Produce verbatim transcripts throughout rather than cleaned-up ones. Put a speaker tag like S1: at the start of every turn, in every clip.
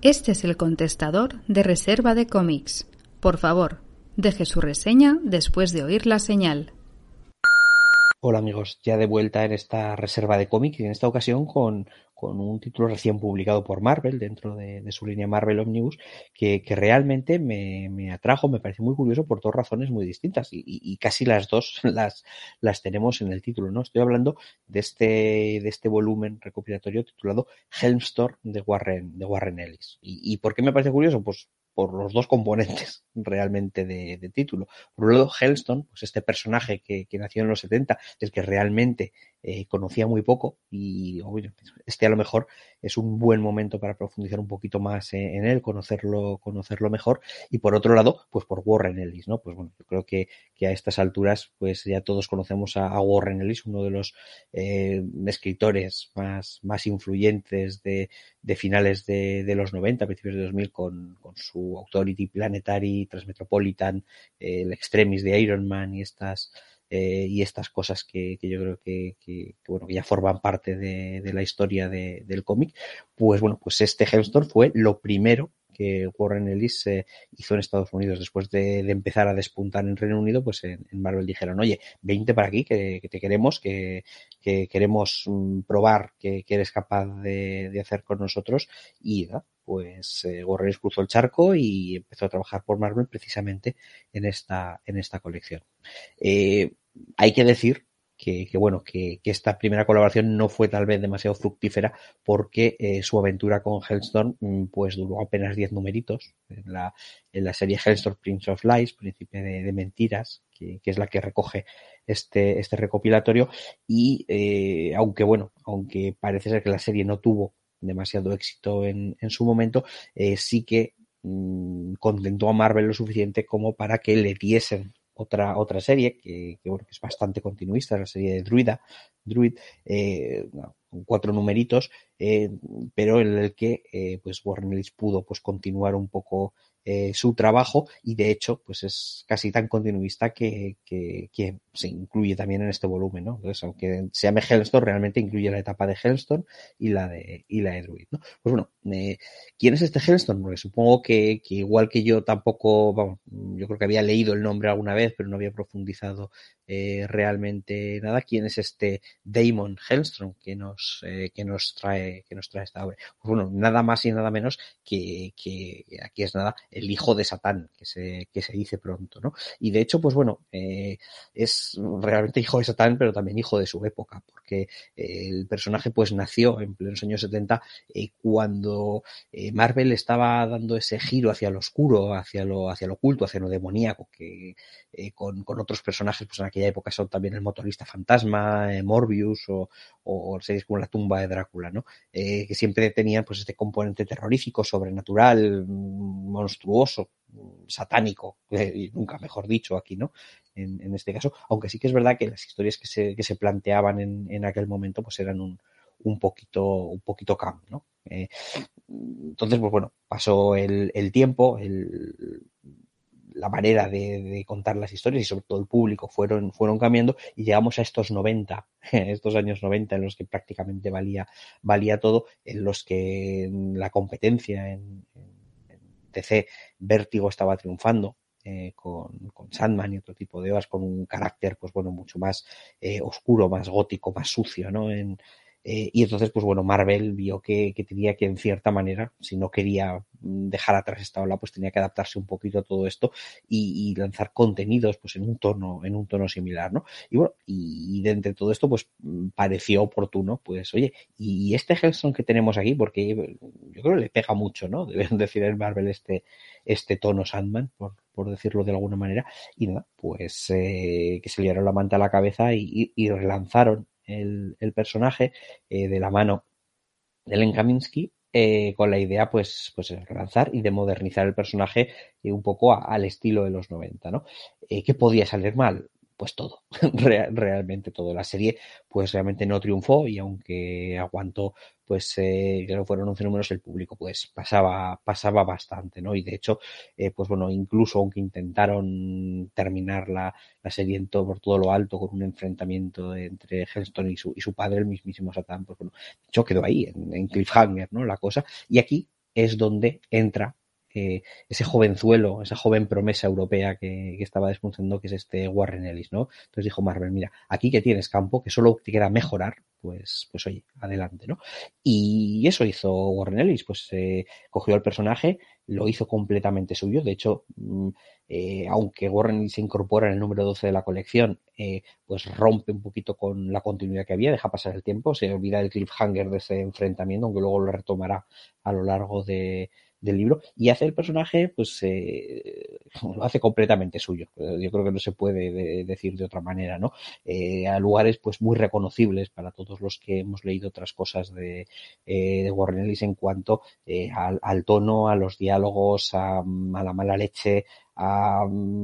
S1: Este es el contestador de Reserva de Cómics. Por favor, deje su reseña después de oír la señal.
S2: Hola amigos, ya de vuelta en esta reserva de cómics y en esta ocasión con, con un título recién publicado por Marvel dentro de, de su línea Marvel Omnibus que, que realmente me, me atrajo, me pareció muy curioso por dos razones muy distintas y, y, y casi las dos las, las tenemos en el título, ¿no? Estoy hablando de este, de este volumen recopilatorio titulado Helmstorm de Warren, de Warren Ellis. ¿Y, y por qué me parece curioso? Pues por los dos componentes realmente de, de título. Por un lado, Hellstone, pues este personaje que, que nació en los setenta, del que realmente eh, conocía muy poco y bueno, este a lo mejor es un buen momento para profundizar un poquito más en, en él, conocerlo, conocerlo mejor. Y por otro lado, pues por Warren Ellis, ¿no? Pues bueno, yo creo que, que a estas alturas pues ya todos conocemos a, a Warren Ellis, uno de los eh, escritores más, más influyentes de, de finales de, de los noventa, principios de dos mil, con, con su Authority, Planetary, Transmetropolitan, eh, el Extremis de Iron Man y estas eh, y estas cosas que, que yo creo que, que, que bueno que ya forman parte de, de la historia de, del cómic. Pues bueno, pues este Hellstorm fue lo primero que Warren Ellis eh, hizo en Estados Unidos. Después de, de empezar a despuntar en Reino Unido, pues en, en Marvel dijeron, oye, veinte para aquí, que, que te queremos, que, que queremos mm, probar que, que eres capaz de, de hacer con nosotros. Y ¿no? pues eh, Warren Ellis cruzó el charco y empezó a trabajar por Marvel precisamente en esta, en esta colección. Eh, hay que decir que, que bueno, que, que esta primera colaboración no fue tal vez demasiado fructífera porque eh, su aventura con Hellstorm pues duró apenas diez numeritos en la, en la serie Hellstorm Prince of Lies, Príncipe de, de Mentiras, que, que es la que recoge este, este recopilatorio y eh, aunque bueno, aunque parece ser que la serie no tuvo demasiado éxito en, en su momento, eh, sí que mmm, contentó a Marvel lo suficiente como para que le diesen otra otra serie que, que bueno que es bastante continuista, la serie de Druida, Druid, eh, con cuatro numeritos, eh, pero en el que eh, pues Warren Ellis pudo pues continuar un poco eh, su trabajo y de hecho pues es casi tan continuista que, que, que se incluye también en este volumen, ¿no? Entonces, aunque se llame Hellstorm, realmente incluye la etapa de Hellstorm y la de y la de Druid, ¿no? Pues bueno, eh, ¿quién es este Hellstorm? Porque supongo que, que igual que yo tampoco, vamos, yo creo que había leído el nombre alguna vez, pero no había profundizado eh, realmente nada. ¿Quién es este Damon Hellstrom que nos eh, que nos trae que nos trae esta obra? Pues bueno, nada más y nada menos que, que aquí es nada el hijo de Satán, que se que se dice pronto, ¿no? Y de hecho, pues bueno, eh, es realmente hijo de Satán, pero también hijo de su época, porque eh, el personaje pues nació en plenos años setenta eh, cuando eh, Marvel estaba dando ese giro hacia lo oscuro, hacia lo hacia lo oculto, hacia lo demoníaco, que eh, con, con otros personajes pues en aquella época son también el motorista fantasma, eh, Morbius o, o series como La tumba de Drácula, ¿no? Eh, que siempre tenían pues este componente terrorífico, sobrenatural, monstruoso, satánico, eh, y nunca mejor dicho aquí, ¿no? En, en este caso, aunque sí que es verdad que las historias que se, que se planteaban en, en aquel momento pues eran un, un poquito, un poquito camp, ¿no? Eh, entonces, pues bueno, pasó el, el tiempo, el, la manera de, de contar las historias y sobre todo el público fueron, fueron cambiando y llegamos a estos noventa, estos años noventa en los que prácticamente valía, valía todo, en los que la competencia en, en D C, Vértigo estaba triunfando. Eh, con, con Sandman y otro tipo de obras con un carácter pues bueno mucho más eh, oscuro, más gótico, más sucio, ¿no? En, eh, y entonces pues bueno Marvel vio que, que tenía que en cierta manera, si no quería dejar atrás esta ola, pues tenía que adaptarse un poquito a todo esto y, y lanzar contenidos pues en un tono en un tono similar, ¿no? Y bueno, y, y de entre todo esto pues pareció oportuno, pues oye, y este Hellstrom que tenemos aquí, porque yo creo que le pega mucho, ¿no? Deben decir en Marvel este este tono Sandman, por, por decirlo de alguna manera, y nada, pues eh, que se le dieron la manta a la cabeza y, y, y relanzaron el, el personaje eh, de la mano de Len Kaminski eh, con la idea pues, pues de relanzar y de modernizar el personaje eh, un poco a, al estilo de los noventa, ¿no? Eh, ¿Qué podía salir mal? Pues todo, Real, realmente todo. La serie pues realmente no triunfó y aunque aguantó pues eh, que no fueron once números, el público pues pasaba pasaba bastante, ¿no? Y de hecho, eh, pues bueno, incluso aunque intentaron terminar la, la serie en todo, por todo lo alto con un enfrentamiento entre Hellstrom y su, y su padre, el mismísimo Satán, pues bueno, de hecho quedó ahí, en, en cliffhanger, ¿no? La cosa. Y aquí es donde entra eh, ese jovenzuelo, esa joven promesa europea que, que estaba despuntando, que es este Warren Ellis, ¿no? Entonces dijo Marvel, mira, aquí que tienes campo, que solo te queda mejorar, pues, pues oye, adelante, ¿no? Y eso hizo Warren Ellis, pues eh, cogió el personaje, lo hizo completamente suyo, de hecho, mm, eh, aunque Warren Ellis se incorpora en el número doce de la colección, eh, pues rompe un poquito con la continuidad que había, deja pasar el tiempo, se olvida del cliffhanger de ese enfrentamiento, aunque luego lo retomará a lo largo de, del libro, y hace el personaje, pues eh, lo hace completamente suyo. Yo creo que no se puede de, decir de otra manera, ¿no? Eh, a lugares pues muy reconocibles para todos los que hemos leído otras cosas de, eh, de Warren Ellis en cuanto eh, al, al tono, a los diálogos, a, a la mala leche, a,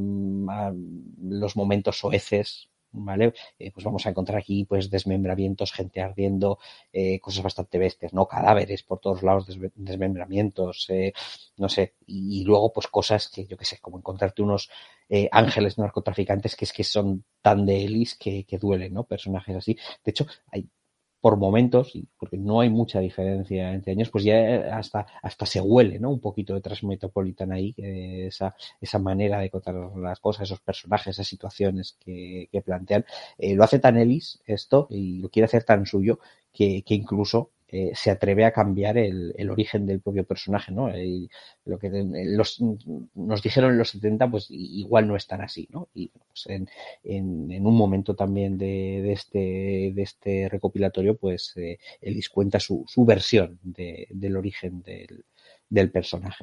S2: a los momentos soeces, ¿vale? Eh, pues vamos a encontrar aquí pues desmembramientos, gente ardiendo, eh, cosas bastante bestias, ¿no? Cadáveres por todos lados, desme desmembramientos, eh, no sé, y, y luego pues cosas que yo qué sé, como encontrarte unos eh, ángeles narcotraficantes que es que son tan de Ellis que, que duelen, ¿no? Personajes así. De hecho, hay por momentos, porque no hay mucha diferencia entre años, pues ya hasta, hasta se huele, ¿no? Un poquito de Transmetropolitan ahí, eh, esa, esa manera de contar las cosas, esos personajes, esas situaciones que, que plantean. Eh, lo hace tan Ellis esto y lo quiere hacer tan suyo que, que incluso eh, se atreve a cambiar el, el origen del propio personaje, ¿no? Y lo que los, nos dijeron en los setenta, pues igual no es tan así, ¿no? Y pues en, en, en un momento también de, de, este, de este recopilatorio, pues eh, Ellis cuenta su, su versión de, del origen del, del personaje.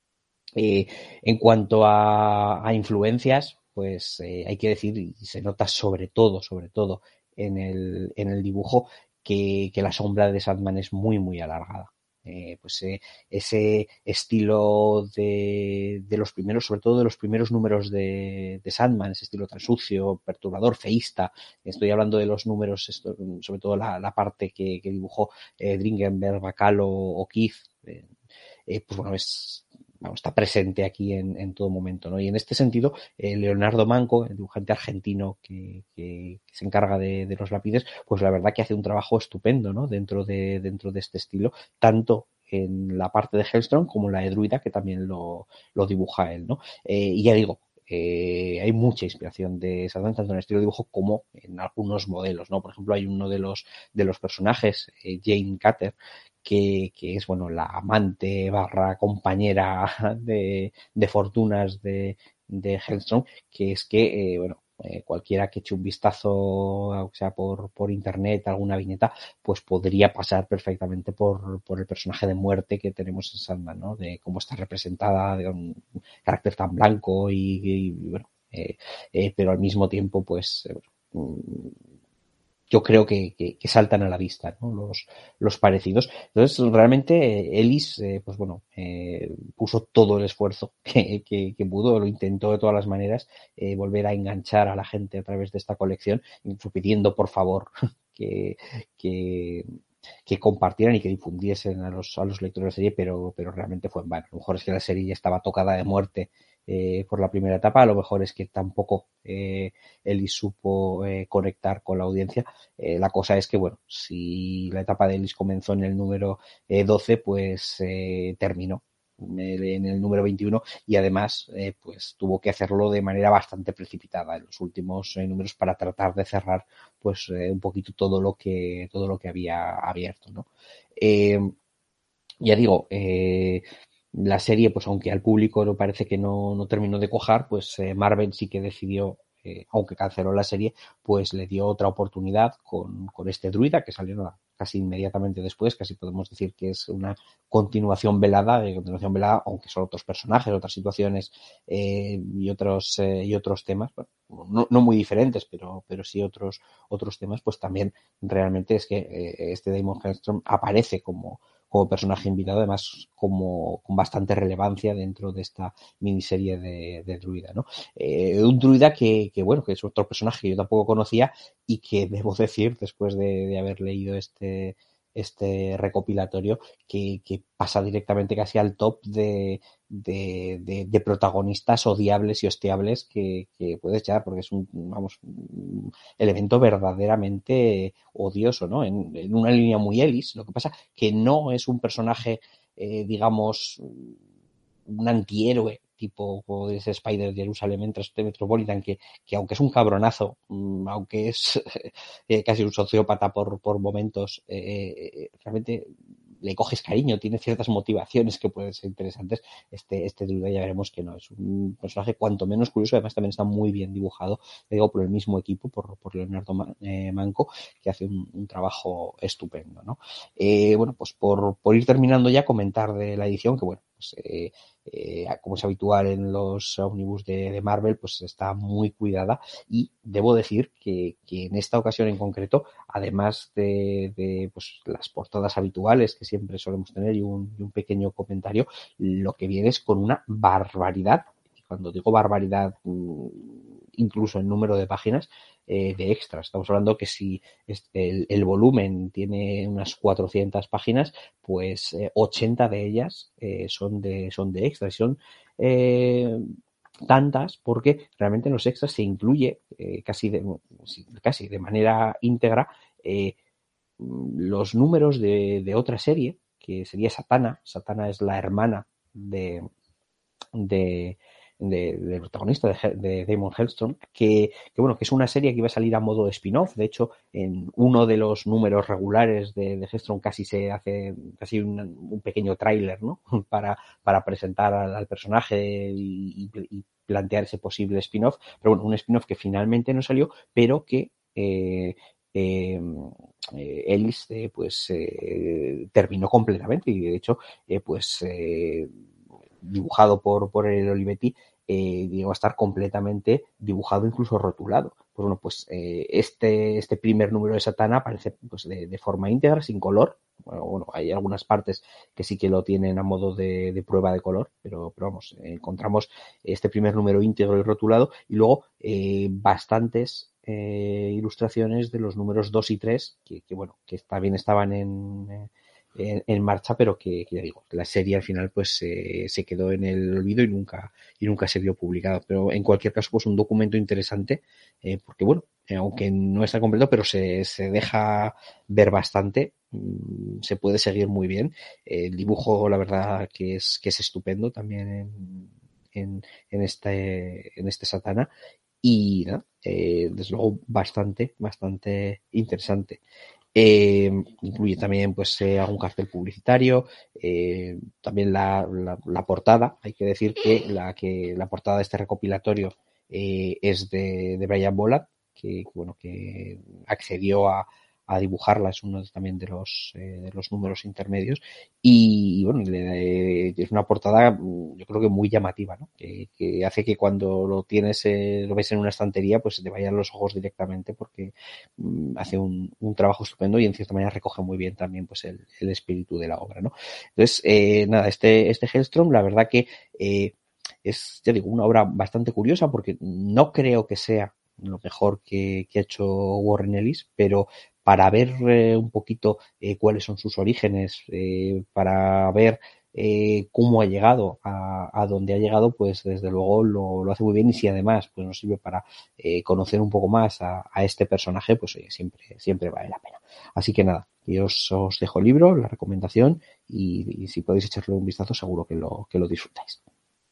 S2: Eh, en cuanto a, a influencias, pues eh, hay que decir, y se nota sobre todo, sobre todo en el, en el dibujo, que, que la sombra de Sandman es muy, muy alargada. Eh, pues eh, ese estilo de, de los primeros, sobre todo de los primeros números de, de Sandman, ese estilo tan sucio, perturbador, feísta. Estoy hablando de los números, esto, sobre todo la, la parte que, que dibujó eh, Dringenberg, Bacalo o Keith. Eh, eh, pues bueno, es Vamos, está presente aquí en, en todo momento, ¿no? Y en este sentido, eh, Leonardo Manco, el dibujante argentino que, que, que se encarga de, de los lápices, pues la verdad que hace un trabajo estupendo, ¿no? Dentro de, dentro de este estilo, tanto en la parte de Hellstrom como en la de Druida, que también lo, lo dibuja él, ¿no? Eh, y ya digo, eh, hay mucha inspiración de Sandman, tanto en el estilo de dibujo como en algunos modelos, ¿no? Por ejemplo, hay uno de los, de los personajes, eh, Jane Cutter, que, que es, bueno, la amante barra compañera de, de fortunas de, de Hellstrom, que es que, eh, bueno, eh, cualquiera que eche un vistazo, o sea, por, por internet, alguna viñeta, pues podría pasar perfectamente por, por el personaje de muerte que tenemos en Sandman, ¿no? De cómo está representada, de un carácter tan blanco y, y bueno, eh, eh, pero al mismo tiempo, pues, eh, bueno, yo creo que, que, que saltan a la vista, ¿no? Los, los parecidos. Entonces, realmente, eh, Ellis, eh, pues bueno, eh, puso todo el esfuerzo que, que, que pudo, lo intentó de todas las maneras, eh, volver a enganchar a la gente a través de esta colección, incluso pidiendo, por favor, que, que, que compartieran y que difundiesen a los, a los lectores de la serie, pero, pero realmente fue en vano. A lo mejor es que la serie ya estaba tocada de muerte eh, por la primera etapa, a lo mejor es que tampoco eh, Ellis supo eh, conectar con la audiencia. Eh, la cosa es que, bueno, si la etapa de Ellis comenzó en el número eh, doce, pues eh, terminó en el número veintiuno y además eh, pues tuvo que hacerlo de manera bastante precipitada en los últimos eh, números para tratar de cerrar pues eh, un poquito todo lo que todo lo que había abierto, ¿no? Eh, ya digo, eh, la serie, pues aunque al público no parece que no, no terminó de cuajar, pues eh, Marvel sí que decidió, eh, aunque canceló la serie, pues le dio otra oportunidad con, con este druida que salió nada, casi inmediatamente después, casi podemos decir que es una continuación velada, de continuación velada, aunque son otros personajes, otras situaciones eh, y otros eh, y otros temas, bueno, no, no muy diferentes, pero, pero sí otros, otros temas, pues también realmente es que eh, este Damon Hellstrom aparece como como personaje invitado, además como con bastante relevancia dentro de esta miniserie de, de Druida, ¿no? Eh, un Druida que, que, bueno, que es otro personaje que yo tampoco conocía y que debo decir, después de, de haber leído este, este recopilatorio, que, que pasa directamente casi al top de, de, de, de protagonistas odiables y hostiables que, que puedes echar, porque es un, vamos, un elemento verdaderamente odioso, ¿no? En, en una línea muy Ellis, lo que pasa que no es un personaje eh, digamos, un antihéroe tipo podría ser Spider Jerusalem en Metropolitan, que, que aunque es un cabronazo, aunque es eh, casi un sociópata por, por momentos, eh, realmente le coges cariño, tiene ciertas motivaciones que pueden ser interesantes. Este, este duda ya veremos que no, es un personaje cuanto menos curioso, además también está muy bien dibujado, digo, por el mismo equipo, por, por Leonardo Man, eh, Manco, que hace un, un trabajo estupendo, ¿no? Eh, bueno, pues por, por ir terminando ya, comentar de la edición, que bueno, pues eh, eh, como es habitual en los ómnibus de, de Marvel, pues está muy cuidada, y debo decir que, que en esta ocasión en concreto, además de, de pues, las portadas habituales que siempre solemos tener y un, y un pequeño comentario, lo que viene es con una barbaridad, y cuando digo barbaridad, incluso en número de páginas, eh, de extras. Estamos hablando que si el, el volumen tiene unas cuatrocientas páginas, pues eh, ochenta de ellas eh, son de son de extras. Son eh, tantas porque realmente en los extras se incluye eh, casi de casi de manera íntegra eh, los números de, de otra serie, que sería Satana. Satana es la hermana de de De, de protagonista de, de Damon Hellstrom, que, que bueno, que es una serie que iba a salir a modo de spin-off. De hecho, en uno de los números regulares de, de Hellstrom casi se hace casi un, un pequeño tráiler, ¿no? para, para presentar al, al personaje y, y, y plantear ese posible spin-off. Pero bueno, un spin-off que finalmente no salió, pero que eh, eh, eh, Ellis eh, pues eh, terminó completamente, y de hecho eh, pues eh, dibujado por, por el Olivetti, eh, llegó a estar completamente dibujado, incluso rotulado. Pues bueno, pues eh, este, este primer número de Satana aparece pues de, de forma íntegra, sin color. Bueno, bueno, hay algunas partes que sí que lo tienen a modo de, de prueba de color, pero, pero vamos, eh, encontramos este primer número íntegro y rotulado, y luego eh, bastantes eh, ilustraciones de los números dos y tres, que, que bueno, que también estaban en... Eh, En, en marcha, pero que, que ya digo, la serie al final pues eh, se quedó en el olvido y nunca y nunca se vio publicada. Pero en cualquier caso, pues un documento interesante, eh, porque bueno, eh, aunque no está completo, pero se, se deja ver bastante, mmm, se puede seguir muy bien. Eh, el dibujo, la verdad, que es que es estupendo también en, en, en este en este Satana, y ¿no? eh, desde luego bastante bastante interesante. Eh, incluye también pues eh, algún cartel publicitario, eh, también la, la, la portada. Hay que decir que la que la portada de este recopilatorio eh, es de, de Brian Boland, que bueno, que accedió a, a dibujarla, es uno de, también de los eh, de los números intermedios, y, y bueno, le, es una portada yo creo que muy llamativa, ¿no? que, que hace que cuando lo tienes eh, lo ves en una estantería, pues te vayan los ojos directamente, porque mm, hace un, un trabajo estupendo y en cierta manera recoge muy bien también pues el, el espíritu de la obra, ¿no? Entonces, eh, nada, este este Hellstrom, la verdad que eh, es, ya digo, una obra bastante curiosa, porque no creo que sea lo mejor que, que ha hecho Warren Ellis, pero para ver eh, un poquito eh, cuáles son sus orígenes, eh, para ver eh, cómo ha llegado a, a donde ha llegado, pues desde luego lo, lo hace muy bien. Y si además pues nos sirve para eh, conocer un poco más a, a este personaje, pues oye, siempre, siempre vale la pena. Así que nada, yo os, os dejo el libro, la recomendación, y, y si podéis echarle un vistazo, seguro que lo, que lo disfrutáis.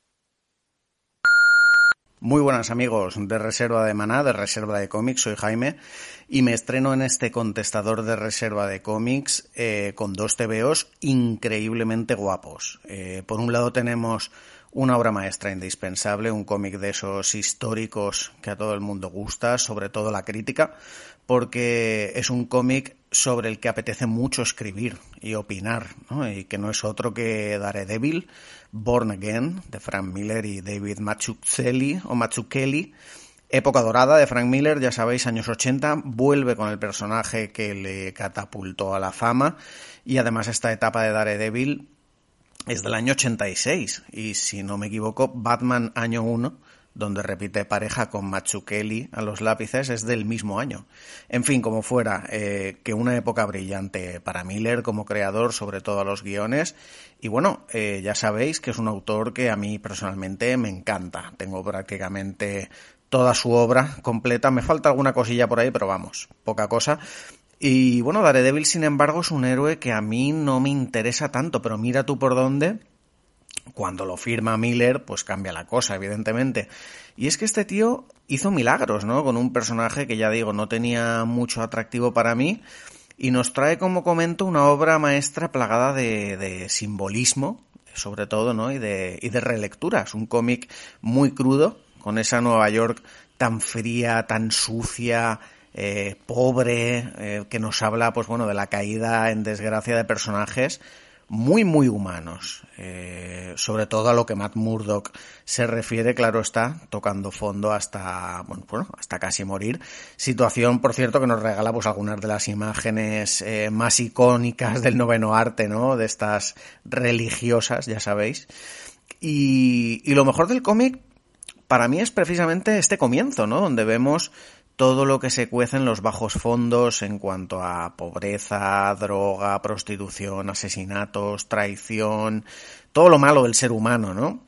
S3: Muy buenas amigos de Reserva de Maná, de Reserva de Cómics, soy Jaime y me estreno en este contestador de Reserva de Cómics eh, con dos tebeos increíblemente guapos. Eh, por un lado tenemos una obra maestra indispensable, un cómic de esos históricos que a todo el mundo gusta, sobre todo la crítica, porque es un cómic sobre el que apetece mucho escribir y opinar, ¿no? Y que no es otro que Daredevil, Born Again, de Frank Miller y David Mazzucchelli, o Mazzucchelli. Época dorada de Frank Miller, ya sabéis, años ochenta, vuelve con el personaje que le catapultó a la fama, y además esta etapa de Daredevil es del año ochenta y seis, y si no me equivoco, Batman año uno, donde repite pareja con Mazzucchelli a los lápices, es del mismo año. En fin, como fuera, eh, que una época brillante para Miller como creador, sobre todo a los guiones. Y bueno, eh, ya sabéis que es un autor que a mí personalmente me encanta. Tengo prácticamente toda su obra completa. Me falta alguna cosilla por ahí, pero vamos, poca cosa. Y bueno, Daredevil, sin embargo, es un héroe que a mí no me interesa tanto, pero mira tú por dónde, cuando lo firma Miller, pues cambia la cosa, evidentemente. Y es que este tío hizo milagros, ¿no? Con un personaje que, ya digo, no tenía mucho atractivo para mí, y nos trae, como comento, una obra maestra plagada de, de simbolismo, sobre todo, ¿no? Y de, y de relecturas. Un cómic muy crudo, con esa Nueva York tan fría, tan sucia, eh, pobre, eh, que nos habla, pues bueno, de la caída en desgracia de personajes muy, muy humanos. Eh, sobre todo a lo que Matt Murdock se refiere, claro está, tocando fondo hasta, bueno, bueno, hasta casi morir. Situación, por cierto, que nos regala pues algunas de las imágenes eh, más icónicas del noveno arte, ¿no? De estas religiosas, ya sabéis. Y, y lo mejor del cómic, para mí, es precisamente este comienzo, ¿no? Donde vemos todo lo que se cuece en los bajos fondos en cuanto a pobreza, droga, prostitución, asesinatos, traición, todo lo malo del ser humano, ¿no?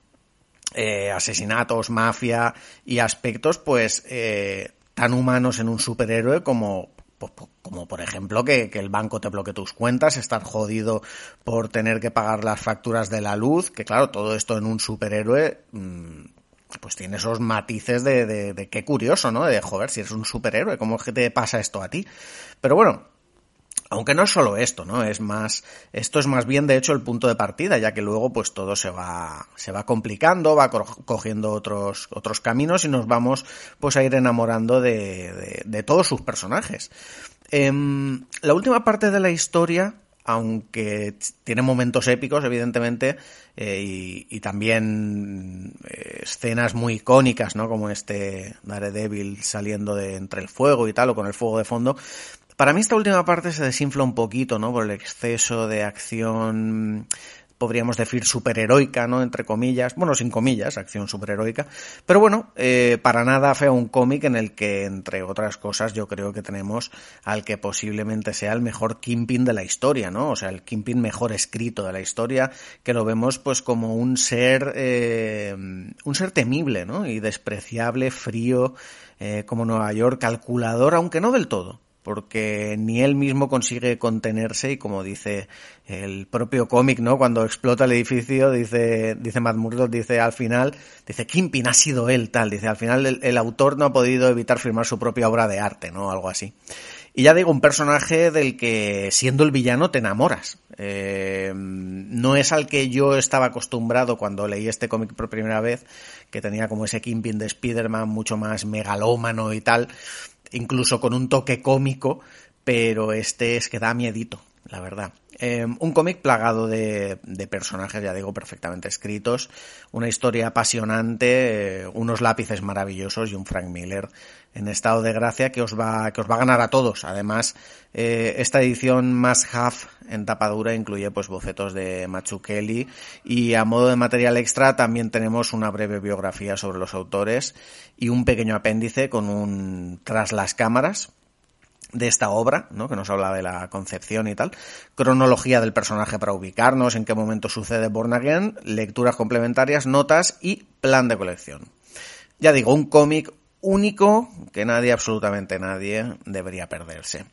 S3: Eh, asesinatos, mafia y aspectos, pues, eh, tan humanos en un superhéroe como, como por ejemplo, que, que el banco te bloquee tus cuentas, estar jodido por tener que pagar las facturas de la luz, que claro, todo esto en un superhéroe, mmm, pues tiene esos matices de, de, de qué curioso, ¿no? De, joder, si eres un superhéroe, ¿cómo es que te pasa esto a ti? Pero bueno, aunque no es solo esto, ¿no? Es más, esto es más bien, de hecho, el punto de partida, ya que luego, pues todo se va, se va complicando, va cogiendo otros, otros caminos y nos vamos, pues a ir enamorando de, de, de todos sus personajes. Eh, la última parte de la historia, aunque tiene momentos épicos, evidentemente, eh, y, y también eh, escenas muy icónicas, ¿no? Como este Daredevil saliendo de entre el fuego y tal, o con el fuego de fondo. Para mí esta última parte se desinfla un poquito, ¿no? Por el exceso de acción, podríamos decir superheroica, ¿no? Entre comillas, bueno, sin comillas, acción superheroica. Pero bueno, eh, para nada feo un cómic en el que, entre otras cosas, yo creo que tenemos al que posiblemente sea el mejor Kingpin de la historia, ¿no? O sea, el Kingpin mejor escrito de la historia, que lo vemos pues como un ser, eh, un ser temible, ¿no? Y despreciable, frío, eh, como Nueva York, calculador, aunque no del todo, porque ni él mismo consigue contenerse y, como dice el propio cómic, ¿no? Cuando explota el edificio, dice, dice Matt Murdock, dice al final, dice, Kingpin ha sido él, tal, dice, al final el, el autor no ha podido evitar firmar su propia obra de arte, ¿no? Algo así. Y ya digo, un personaje del que, siendo el villano, te enamoras. Eh, no es al que yo estaba acostumbrado cuando leí este cómic por primera vez, que tenía como ese Kingpin de Spider-Man mucho más megalómano y tal, incluso con un toque cómico, pero este es que da miedito, la verdad. Eh, un cómic plagado de, de personajes, ya digo, perfectamente escritos, una historia apasionante, eh, unos lápices maravillosos y un Frank Miller en estado de gracia que os va, que os va a ganar a todos. Además, eh, esta edición Must Have en tapadura incluye pues bocetos de Mazzucchelli, y a modo de material extra también tenemos una breve biografía sobre los autores y un pequeño apéndice con un tras las cámaras de esta obra, ¿no? Que nos habla de la concepción y tal, cronología del personaje para ubicarnos, en qué momento sucede Born Again, lecturas complementarias, notas y plan de colección. Ya digo, un cómic único que nadie, absolutamente nadie, debería perderse.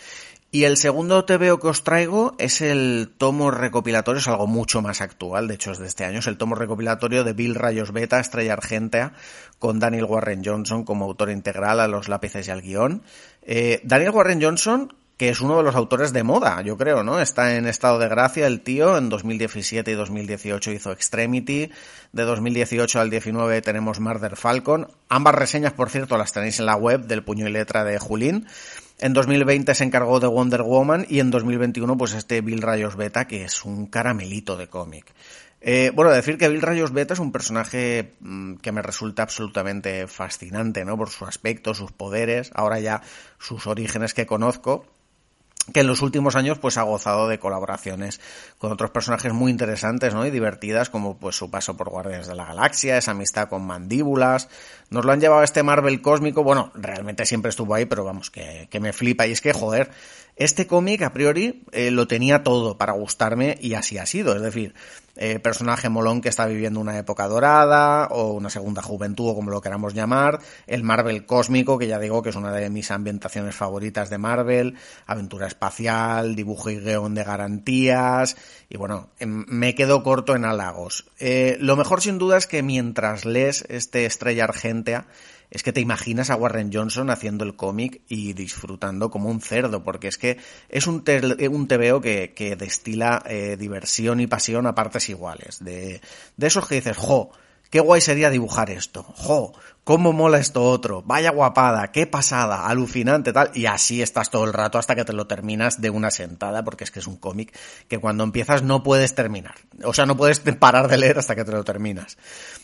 S3: Y el segundo T V O que os traigo es el tomo recopilatorio, es algo mucho más actual, de hecho es de este año, es el tomo recopilatorio de Bill Rayos Beta, Estrella Argentea, con Daniel Warren Johnson como autor integral a los lápices y al guión. Eh, Daniel Warren Johnson, que es uno de los autores de moda, yo creo, ¿no? Está en estado de gracia el tío, en dos mil diecisiete y dos mil dieciocho hizo Extremity, de dos mil dieciocho al diecinueve tenemos Murder Falcon, ambas reseñas, por cierto, las tenéis en la web del Puño y Letra de Julín. En dos mil veinte se encargó de Wonder Woman y en dos mil veintiuno pues este Bill Rayos Beta, que es un caramelito de cómic. Eh, bueno, decir que Bill Rayos Beta es un personaje mmm, que me resulta absolutamente fascinante, ¿no? Por su aspecto, sus poderes, ahora ya sus orígenes que conozco, que en los últimos años pues ha gozado de colaboraciones con otros personajes muy interesantes, ¿no? Y divertidas, como pues su paso por Guardianes de la Galaxia, esa amistad con Mandíbulas. Nos lo han llevado a este Marvel cósmico, bueno, realmente siempre estuvo ahí, pero vamos, que, que me flipa. Y es que, joder, Este cómic, a priori, eh, lo tenía todo para gustarme y así ha sido. Es decir, eh, personaje molón que está viviendo una época dorada o una segunda juventud o como lo queramos llamar, el Marvel cósmico, que ya digo que es una de mis ambientaciones favoritas de Marvel, aventura espacial, dibujo y guión de garantías y bueno, me quedo corto en halagos. Eh, lo mejor sin duda es que mientras lees este Estrella Argentea, es que te imaginas a Warren Johnson haciendo el cómic y disfrutando como un cerdo, porque es que es un, te un tebeo que, que destila eh, diversión y pasión a partes iguales. De, de esos que dices, jo, qué guay sería dibujar esto, jo, cómo mola esto otro, vaya guapada, qué pasada, alucinante, tal, y así estás todo el rato hasta que te lo terminas de una sentada, porque es que es un cómic que cuando empiezas no puedes terminar, o sea, no puedes parar de leer hasta que te lo terminas.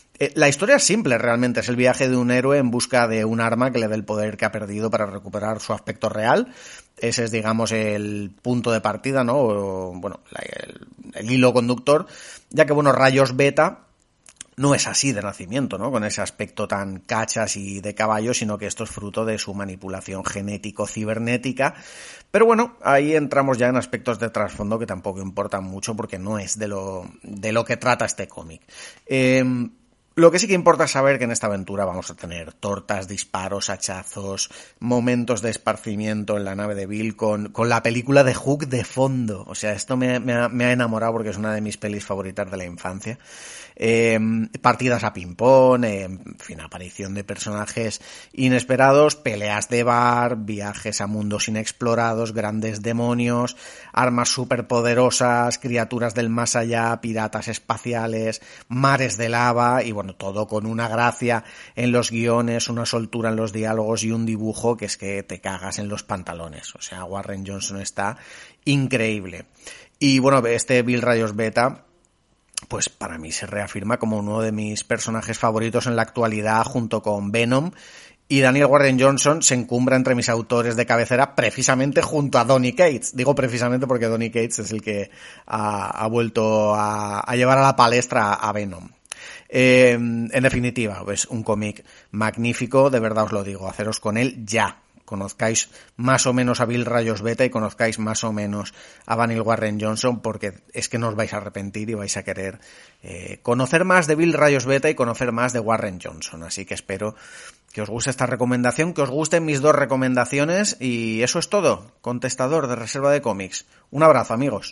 S3: La historia es simple realmente, es el viaje de un héroe en busca de un arma que le dé el poder que ha perdido para recuperar su aspecto real. Ese es, digamos, el punto de partida, ¿no? O, bueno, el, el hilo conductor, ya que, bueno, Rayos Beta no es así de nacimiento, ¿no? Con ese aspecto tan cachas y de caballo, sino que esto es fruto de su manipulación genético-cibernética. Pero bueno, ahí entramos ya en aspectos de trasfondo que tampoco importan mucho porque no es de lo, de lo que trata este cómic. Eh, Lo que sí que importa es saber que en esta aventura vamos a tener tortas, disparos, hachazos, momentos de esparcimiento en la nave de Bill con, con la película de Hook de fondo. O sea, esto me, me, ha, me ha enamorado porque es una de mis pelis favoritas de la infancia. Eh, partidas a ping-pong, eh, en fin, aparición de personajes inesperados, peleas de bar, viajes a mundos inexplorados, grandes demonios, armas superpoderosas, criaturas del más allá, piratas espaciales, mares de lava y bueno, todo con una gracia en los guiones, una soltura en los diálogos y un dibujo que es que te cagas en los pantalones. O sea, Warren Johnson está increíble. Y bueno, este Bill Rayos Beta, pues para mí se reafirma como uno de mis personajes favoritos en la actualidad junto con Venom, y Daniel Warren Johnson se encumbra entre mis autores de cabecera precisamente junto a Donny Cates. Digo precisamente porque Donny Cates es el que ha, ha vuelto a, a llevar a la palestra a Venom. Eh, en definitiva, pues un cómic magnífico, de verdad os lo digo, haceros con él ya. Conozcáis más o menos a Bill Rayos Beta y conozcáis más o menos a Daniel Warren Johnson, porque es que no os vais a arrepentir y vais a querer eh, conocer más de Bill Rayos Beta y conocer más de Warren Johnson. Así que espero que os guste esta recomendación, que os gusten mis dos recomendaciones y eso es todo. Contestador de Reserva de Cómics. Un abrazo, amigos.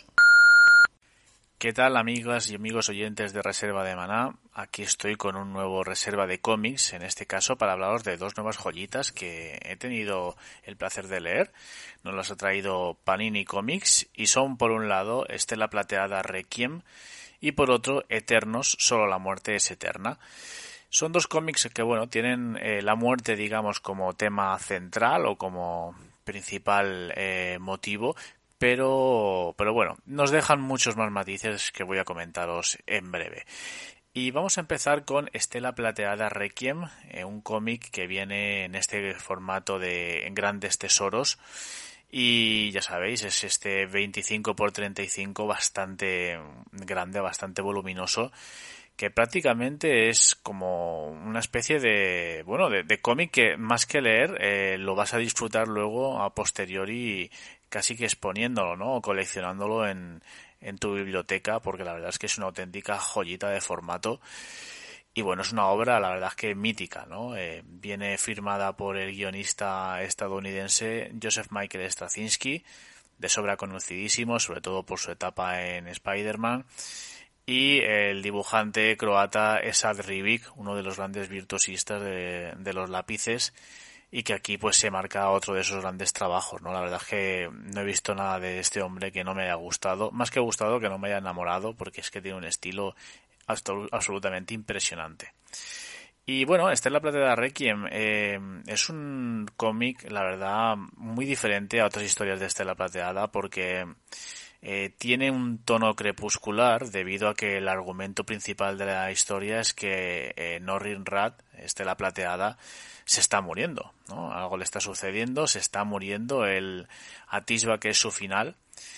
S4: ¿Qué tal, amigas y amigos oyentes de Reserva de Maná? Aquí estoy con un nuevo Reserva de Cómics, en este caso para hablaros de dos nuevas joyitas que he tenido el placer de leer. Nos las ha traído Panini Comics y son, por un lado, Estela Plateada Requiem y por otro, Eternos, Solo la muerte es eterna. Son dos cómics que, bueno, tienen eh, la muerte, digamos, como tema central o como principal eh, motivo, pero pero bueno, nos dejan muchos más matices que voy a comentaros en breve. Y vamos a empezar con Estela Plateada Requiem, eh, un cómic que viene en este formato de grandes tesoros y ya sabéis, es este veinticinco por treinta y cinco bastante grande, bastante voluminoso, que prácticamente es como una especie de, bueno, de, de cómic que más que leer eh, lo vas a disfrutar luego a posteriori, casi que exponiéndolo, ¿no? O coleccionándolo en, en tu biblioteca, porque la verdad es que es una auténtica joyita de formato. Y bueno, es una obra, la verdad es que mítica, ¿no? Eh, viene firmada por el guionista estadounidense Joseph Michael Straczynski, de sobra conocidísimo, sobre todo por su etapa en Spider-Man, y el dibujante croata Esad Ribic, uno de los grandes virtuosistas de, de los lápices, y que aquí pues se marca otro de esos grandes trabajos, ¿no? La verdad es que no he visto nada de este hombre que no me haya gustado, más que gustado, que no me haya enamorado, porque es que tiene un estilo absolutamente impresionante. Y bueno, Estela Plateada Requiem eh, es un cómic, la verdad, muy diferente a otras historias de Estela Plateada, porque eh, tiene un tono crepuscular debido a que el argumento principal de la historia es que eh, Norrin Rath, Estela Plateada, se está muriendo, ¿no? Algo le está sucediendo, se está muriendo, él atisba que es su final.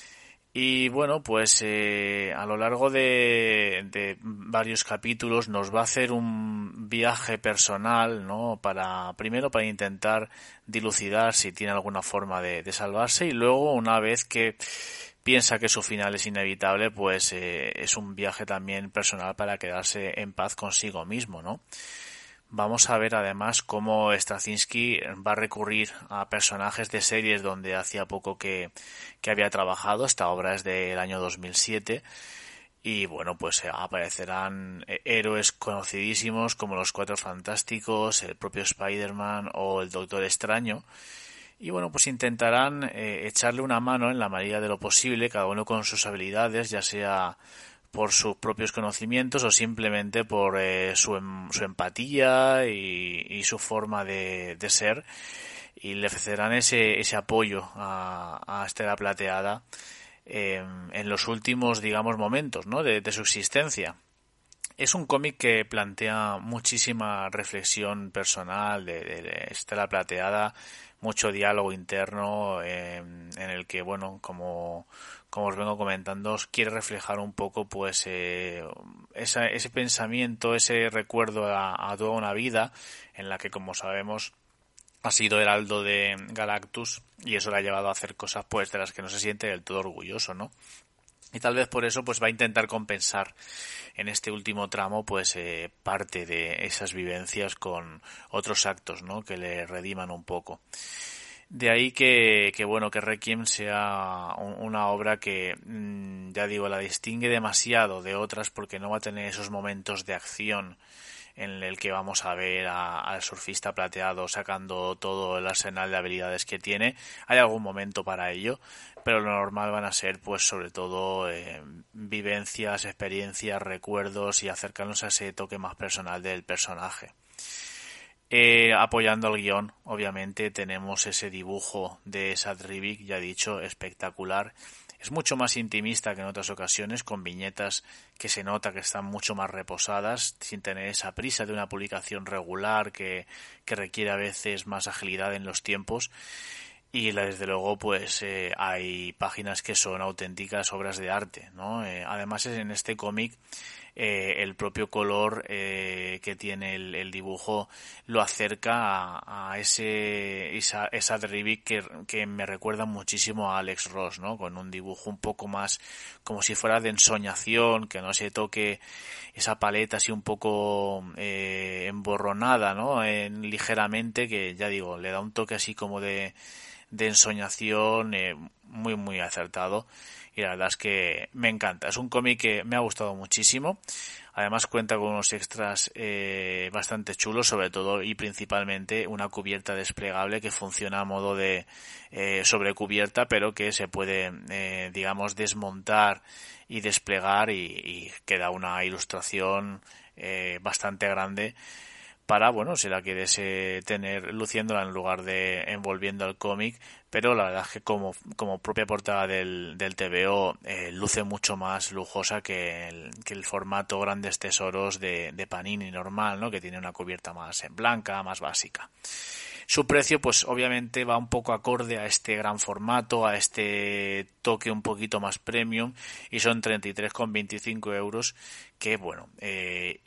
S4: Y bueno, pues eh, a lo largo de, de varios capítulos nos va a hacer un viaje personal, ¿no? Para, primero para intentar dilucidar si tiene alguna forma de, de salvarse, y luego, una vez que piensa que su final es inevitable, pues eh, es un viaje también personal para quedarse en paz consigo mismo, ¿no? Vamos a ver además cómo Straczynski va a recurrir a personajes de series donde hacía poco que, que había trabajado. Esta obra es del año dos mil siete y bueno, pues aparecerán héroes conocidísimos como los Cuatro Fantásticos, el propio Spider-Man o el Doctor Extraño. Y bueno, pues intentarán eh, echarle una mano en la medida de lo posible, cada uno con sus habilidades, ya sea por sus propios conocimientos o simplemente por eh, su, em, su empatía y, y su forma de, de ser, y le ofrecerán ese, ese apoyo a, a Estela Plateada eh, en los últimos, digamos, momentos, ¿no? de, de su existencia. Es un cómic que plantea muchísima reflexión personal de, de, de Estela Plateada, mucho diálogo interno eh, en el que, bueno, como como os vengo comentando, quiere reflejar un poco pues eh, esa, ese pensamiento, ese recuerdo a, a toda una vida en la que, como sabemos, ha sido heraldo de Galactus, y eso le ha llevado a hacer cosas pues de las que no se siente del todo orgulloso, ¿no? Y tal vez por eso pues va a intentar compensar en este último tramo pues eh, parte de esas vivencias con otros actos, ¿no? Que le rediman un poco. De ahí que, que bueno, que Requiem sea un, una obra que, mmm, ya digo, la distingue demasiado de otras, porque no va a tener esos momentos de acción en el que vamos a ver a, al surfista plateado sacando todo el arsenal de habilidades que tiene. Hay algún momento para ello, pero lo normal van a ser pues sobre todo eh, vivencias, experiencias, recuerdos, y acercarnos a ese toque más personal del personaje. Eh, apoyando al guión, obviamente, tenemos ese dibujo de Esad Ribic, ya dicho, espectacular. Es mucho más intimista que en otras ocasiones, con viñetas que se nota que están mucho más reposadas, sin tener esa prisa de una publicación regular que, que requiere a veces más agilidad en los tiempos. Y desde luego pues eh, hay páginas que son auténticas obras de arte, ¿no? Eh, además, en este cómic eh, el propio color eh, que tiene el, el dibujo lo acerca a, a ese esa, esa Ribic que, que me recuerda muchísimo a Alex Ross, ¿no? Con un dibujo un poco más como si fuera de ensoñación, que no se toque esa paleta así un poco eh, emborronada, ¿no? En, ligeramente, que ya digo, le da un toque así como de de ensoñación eh, muy muy acertado, y la verdad es que me encanta. Es un cómic que me ha gustado muchísimo. Además cuenta con unos extras eh, bastante chulos, sobre todo y principalmente una cubierta desplegable que funciona a modo de eh, sobrecubierta, pero que se puede eh, digamos desmontar y desplegar, y, y queda una ilustración eh, bastante grande para, bueno, si la quieres eh, tener luciéndola en lugar de envolviendo el cómic, pero la verdad es que como, como propia portada del, del T V O eh, luce mucho más lujosa que el, que el formato Grandes Tesoros de, de Panini normal, ¿no? Que tiene una cubierta más en blanca, más básica. Su precio, pues obviamente va un poco acorde a este gran formato, a este toque un poquito más premium, y son treinta y tres con veinticinco euros, que bueno, eh,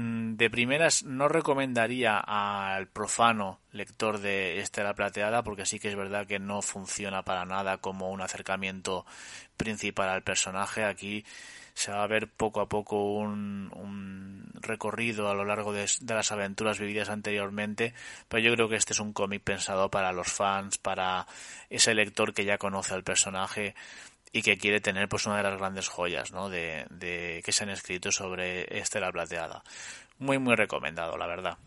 S4: de primeras no recomendaría al profano lector de Estela Plateada, porque sí que es verdad que no funciona para nada como un acercamiento principal al personaje. Aquí se va a ver poco a poco un, un recorrido a lo largo de, de las aventuras vividas anteriormente, pero yo creo que este es un cómic pensado para los fans, para ese lector que ya conoce al personaje y que quiere tener pues una de las grandes joyas, ¿no? de, de que se han escrito sobre Estela Plateada. Muy muy recomendado, la verdad.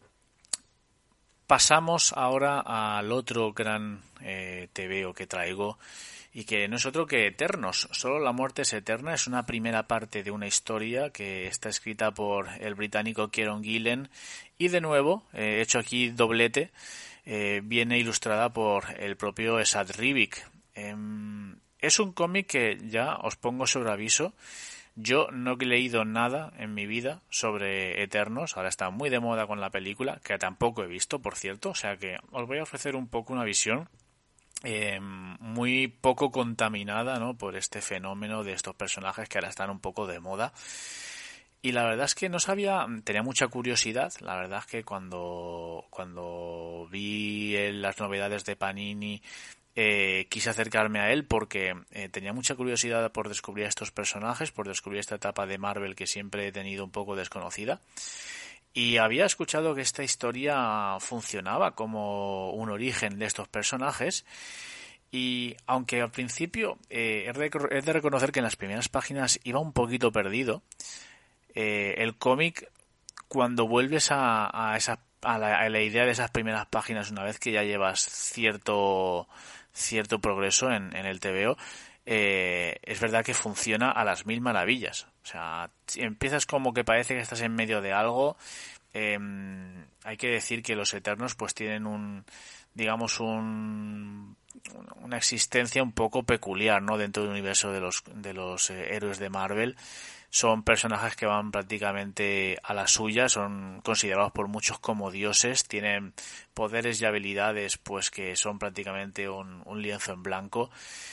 S4: Pasamos ahora al otro gran eh, tebeo que traigo, y que no es otro que Eternos. Solo la muerte es eterna. Es una primera parte de una historia que está escrita por el británico Kieron Gillen, y de nuevo, eh, hecho aquí doblete, eh, viene ilustrada por el propio Esad Ribic. Eh, es un cómic que, ya os pongo sobre aviso, yo no he leído nada en mi vida sobre Eternos. Ahora está muy de moda con la película, que tampoco he visto, por cierto, o sea que os voy a ofrecer un poco una visión eh, muy poco contaminada, ¿no?, por este fenómeno de estos personajes que ahora están un poco de moda. Y la verdad es que no sabía, tenía mucha curiosidad. La verdad es que cuando, cuando vi las novedades de Panini, eh, quise acercarme a él porque eh, tenía mucha curiosidad por descubrir estos personajes, por descubrir esta etapa de Marvel que siempre he tenido un poco desconocida. Y había escuchado que esta historia funcionaba como un origen de estos personajes. Y aunque al principio eh, he, de, he de reconocer que en las primeras páginas iba un poquito perdido, Eh, el cómic, cuando vuelves a, a esa a la, a la idea de esas primeras páginas, una vez que ya llevas cierto cierto progreso en, en el T V O, eh, es verdad que funciona a las mil maravillas. O sea, empiezas como que parece que estás en medio de algo. Eh, hay que decir que los Eternos pues tienen un, digamos, un una existencia un poco peculiar, ¿no?, dentro del universo de los de los eh, héroes de Marvel. Son personajes que van prácticamente a la suya, son considerados por muchos como dioses, tienen poderes y habilidades pues que son prácticamente un, un lienzo en blanco,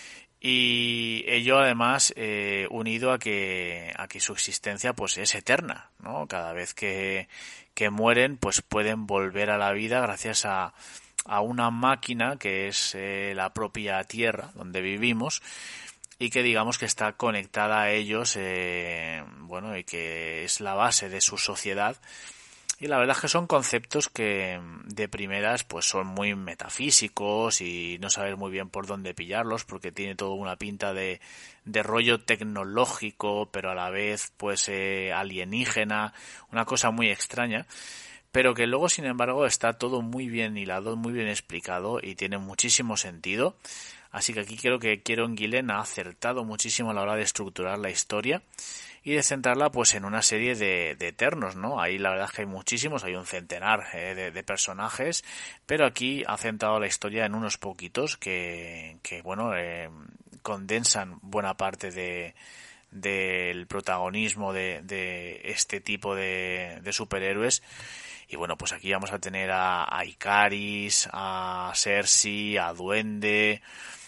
S4: y ello además eh, unido a que a que su existencia pues es eterna, ¿no? Cada vez que, que mueren pues pueden volver a la vida gracias a, a una máquina que es eh, la propia Tierra donde vivimos, y que digamos que está conectada a ellos, eh, bueno, y que es la base de su sociedad. Y la verdad es que son conceptos que de primeras pues son muy metafísicos y no sabes muy bien por dónde pillarlos, porque tiene toda una pinta de, de rollo tecnológico, pero a la vez pues eh, alienígena, una cosa muy extraña, pero que luego sin embargo está todo muy bien hilado, muy bien explicado y tiene muchísimo sentido. Así que aquí creo que Kieron Gillen ha acertado muchísimo a la hora de estructurar la historia y de centrarla pues en una serie de, de eternos, ¿no? Ahí la verdad es que hay muchísimos, hay un centenar eh, de, de personajes, pero aquí ha centrado la historia en unos poquitos que, que bueno, eh, condensan buena parte de del protagonismo de, de este tipo de, de superhéroes. Y bueno, pues aquí vamos a tener a, a Ikaris, a Cersei, a Duende,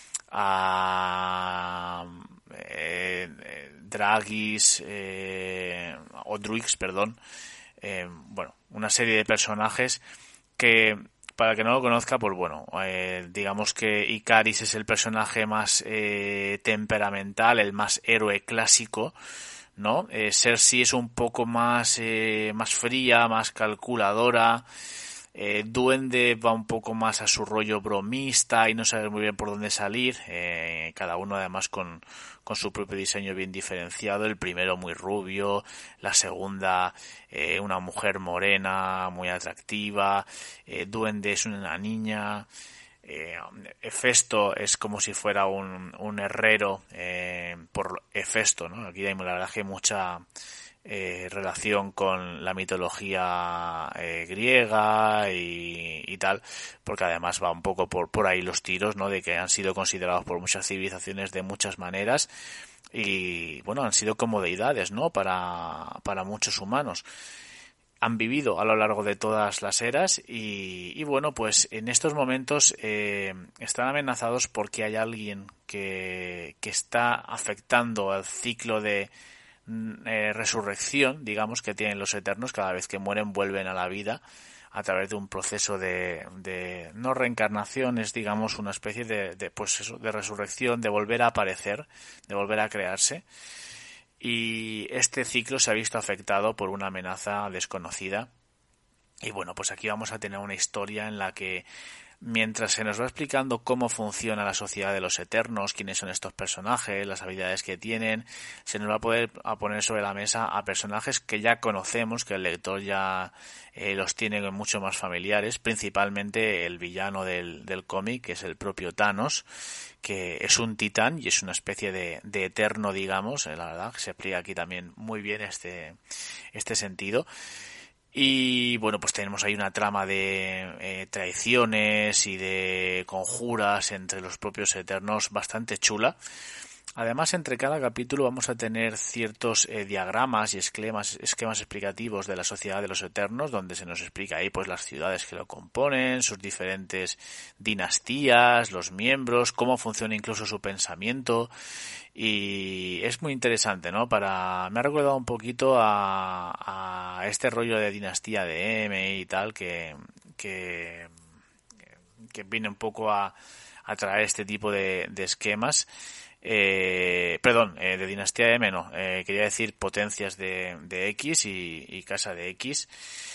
S4: a eh, eh, Dragis, eh, o Druix, perdón, eh, bueno, una serie de personajes que, para el que no lo conozca, pues bueno, eh, digamos que Ikaris es el personaje más eh, temperamental, el más héroe clásico, ¿no? Eh, Cersei es un poco más eh, más fría, más calculadora. Eh, Duende va un poco más a su rollo bromista y no sabe muy bien por dónde salir, eh, cada uno además con, con su propio diseño bien diferenciado. El primero muy rubio, la segunda eh, una mujer morena muy atractiva, eh, Duende es una niña, eh, Hefesto es como si fuera un, un herrero eh, por Hefesto, ¿no? Aquí hay la verdad que hay mucha Eh, relación con la mitología eh, griega y, y tal, porque además va un poco por, por ahí los tiros, ¿no? De que han sido considerados por muchas civilizaciones de muchas maneras y bueno, han sido como deidades, ¿no? Para, para muchos humanos. Han vivido a lo largo de todas las eras y, y bueno, pues en estos momentos eh, están amenazados porque hay alguien que, que está afectando al ciclo de Eh, resurrección, digamos, que tienen los Eternos. Cada vez que mueren vuelven a la vida a través de un proceso de, de no reencarnación, es digamos una especie de, de pues eso, de resurrección, de volver a aparecer, de volver a crearse, y este ciclo se ha visto afectado por una amenaza desconocida. Y bueno, pues aquí vamos a tener una historia en la que, mientras se nos va explicando cómo funciona la sociedad de los Eternos, quiénes son estos personajes, las habilidades que tienen, se nos va a poder a poner sobre la mesa a personajes que ya conocemos, que el lector ya eh, los tiene mucho más familiares, principalmente el villano del, del cómic, que es el propio Thanos, que es un titán y es una especie de, de eterno, digamos, eh, la verdad, que se explica aquí también muy bien este, este sentido. Y bueno, pues tenemos ahí una trama de eh, traiciones y de conjuras entre los propios Eternos bastante chula. Además, entre cada capítulo vamos a tener ciertos eh, diagramas y esquemas, esquemas explicativos de la Sociedad de los Eternos, donde se nos explica ahí pues las ciudades que lo componen, sus diferentes dinastías, los miembros, cómo funciona incluso su pensamiento, y es muy interesante, ¿no? Para me ha recordado un poquito a, a este rollo de dinastía de M y tal que que que viene un poco a, a traer este tipo de, de esquemas. Eh, perdón, eh, de dinastía de M no, eh, quería decir potencias de, de X y, y casa de X,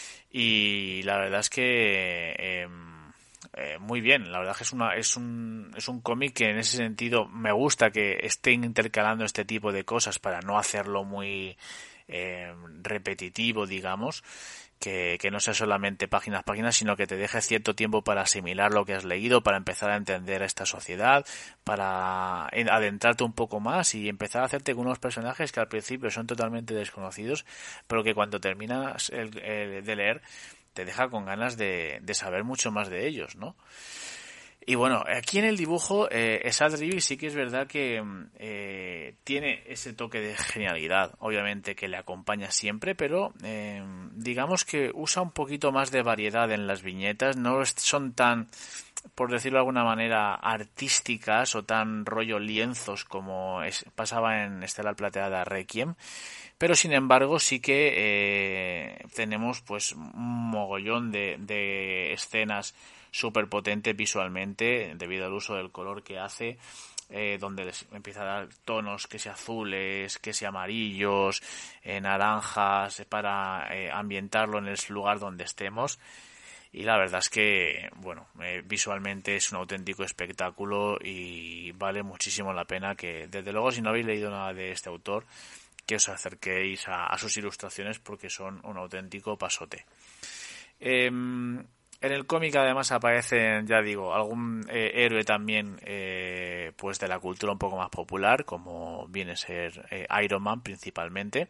S4: y la verdad es que eh, eh, muy bien, la verdad es que es una es un es un cómic que en ese sentido me gusta que estén intercalando este tipo de cosas para no hacerlo muy eh, repetitivo, digamos. Que, que no sea solamente páginas, páginas, sino que te deje cierto tiempo para asimilar lo que has leído, para empezar a entender esta sociedad, para adentrarte un poco más y empezar a hacerte con unos personajes que al principio son totalmente desconocidos, pero que cuando terminas el, el, de leer te deja con ganas de, de saber mucho más de ellos, ¿no? Y bueno, aquí en el dibujo, eh, Esad Ribi sí que es verdad que eh, tiene ese toque de genialidad, obviamente que le acompaña siempre, pero eh, digamos que usa un poquito más de variedad en las viñetas, no son tan, por decirlo de alguna manera, artísticas o tan rollo lienzos como es, pasaba en Estelar Plateada Requiem, pero sin embargo sí que eh, tenemos pues un mogollón de, de escenas súper potente visualmente debido al uso del color que hace, eh, donde les empieza a dar tonos que sea azules, que sea amarillos, eh, naranjas, para eh, ambientarlo en el lugar donde estemos. Y la verdad es que, bueno, eh, visualmente es un auténtico espectáculo y vale muchísimo la pena que, desde luego, si no habéis leído nada de este autor, que os acerquéis a, a sus ilustraciones porque son un auténtico pasote. Eh, En el cómic además aparece, ya digo, algún eh, héroe también eh, pues de la cultura un poco más popular, como viene a ser eh, Iron Man principalmente.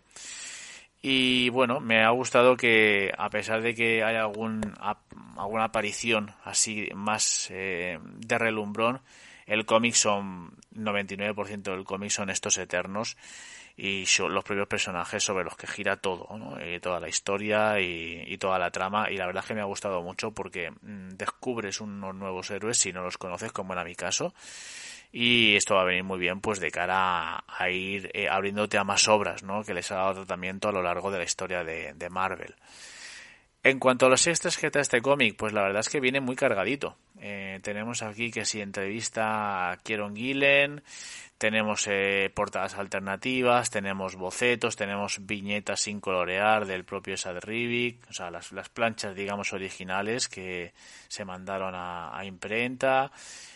S4: Y bueno, me ha gustado que a pesar de que haya algún ap, alguna aparición así más eh, de relumbrón, el cómic son noventa y nueve por ciento del cómic son estos Eternos y son los propios personajes sobre los que gira todo, ¿no? Y toda la historia y, y toda la trama, y la verdad es que me ha gustado mucho porque mmm, descubres unos nuevos héroes si no los conoces, como era mi caso, y esto va a venir muy bien pues de cara a, a ir eh, abriéndote a más obras, ¿no? Que les ha dado tratamiento a lo largo de la historia de, de Marvel. En cuanto a los extras que trae este cómic, pues la verdad es que viene muy cargadito. Eh, tenemos aquí que si entrevista a Kieron Gillen, tenemos eh, portadas alternativas, tenemos bocetos, tenemos viñetas sin colorear del propio Esad Ribi, o sea, las, las planchas, digamos, originales que se mandaron a, a imprenta.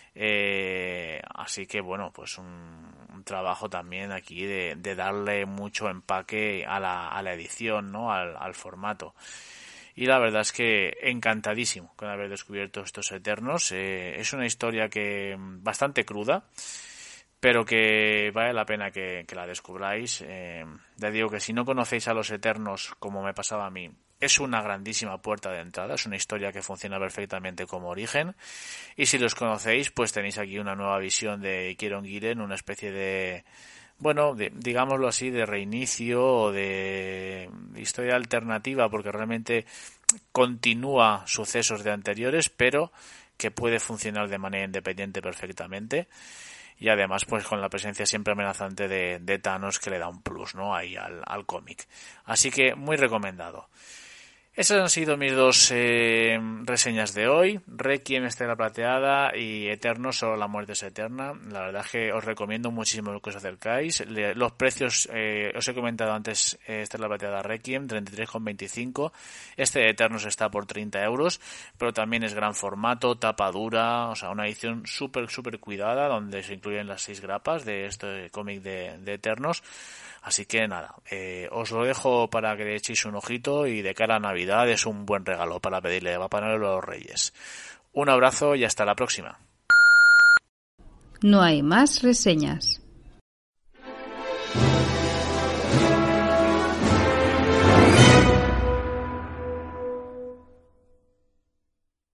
S4: Eh, así que bueno, pues un, un trabajo también aquí de, de darle mucho empaque a la, a la edición, ¿no? Al, al formato. Y la verdad es que encantadísimo con haber descubierto estos Eternos. Eh, es una historia que bastante cruda, pero que vale la pena que, que la descubráis. Eh, ya digo que si no conocéis a los Eternos, como me pasaba a mí, es una grandísima puerta de entrada. Es una historia que funciona perfectamente como origen. Y si los conocéis, pues tenéis aquí una nueva visión de Kieron Gillen, una especie de... bueno, de, digámoslo así, de reinicio o de historia alternativa, porque realmente continúa sucesos de anteriores, pero que puede funcionar de manera independiente perfectamente. Y además, pues con la presencia siempre amenazante de, de Thanos, que le da un plus, ¿no? Ahí al, al cómic. Así que muy recomendado. Esas han sido mis dos eh, reseñas de hoy. Requiem, Estelar Plateada, y Eterno, solo la muerte es eterna. La verdad es que os recomiendo muchísimo que os acercáis. Le, los precios, eh, os he comentado antes, eh, Estelar Plateada Requiem, treinta y tres con veinticinco. Este Eternos está por treinta euros, pero también es gran formato, tapa dura, o sea, una edición súper, súper cuidada, donde se incluyen las seis grapas de este cómic de, de Eternos. Así que nada, eh, os lo dejo para que le echéis un ojito, y de cara a Navidad es un buen regalo para pedirle a Papá Noel a los Reyes. Un abrazo y hasta la próxima.
S1: No hay más reseñas.